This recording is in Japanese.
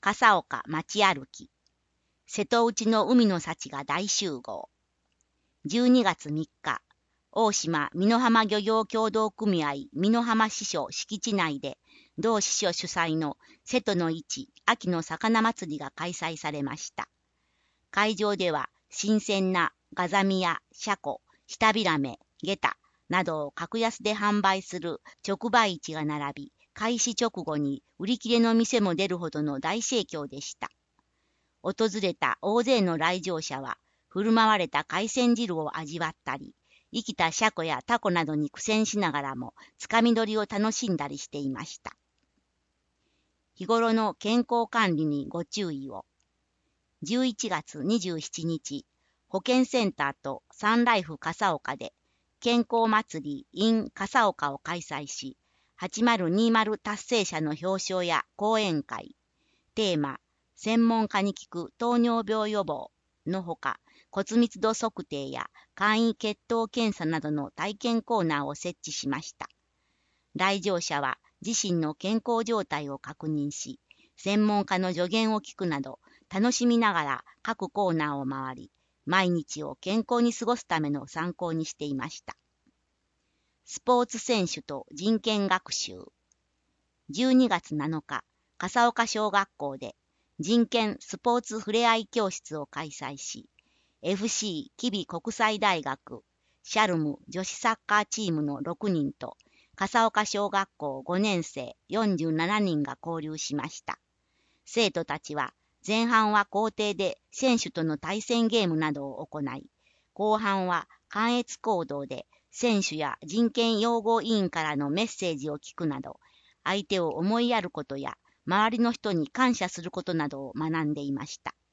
笠岡町歩き、瀬戸内の海の幸が大集合。12月3日、大島美濃浜漁業協同組合美濃浜支所敷地内で、同支所主催の瀬戸の市秋の魚祭りが開催されました。会場では、新鮮なガザミやシャコ、シタビラメ、ゲタなどを格安で販売する直売市が並び、開始直後に売り切れの店も出るほどの大盛況でした。訪れた大勢の来場者は、振る舞われた海鮮汁を味わったり、生きたシャコやタコなどに苦戦しながらも、つかみ取りを楽しんだりしていました。日頃の健康管理にご注意を。11月27日、保健センターとサンライフ笠岡で、健康祭り in 笠岡を開催し、8020達成者の表彰や講演会、テーマ、専門家に聞く糖尿病予防のほか、骨密度測定や簡易血糖検査などの体験コーナーを設置しました。来場者は自身の健康状態を確認し、専門家の助言を聞くなど、楽しみながら各コーナーを回り、毎日を健康に過ごすための参考にしていました。スポーツ選手と人権学習。12月7日、笠岡小学校で人権スポーツふれあい教室を開催し、FC 吉備国際大学シャルム女子サッカーチームの6人と笠岡小学校5年生47人が交流しました。生徒たちは前半は校庭で選手との対戦ゲームなどを行い、後半は観閲行動で選手や人権擁護委員からのメッセージを聞くなど、相手を思いやることや周りの人に感謝することなどを学んでいました。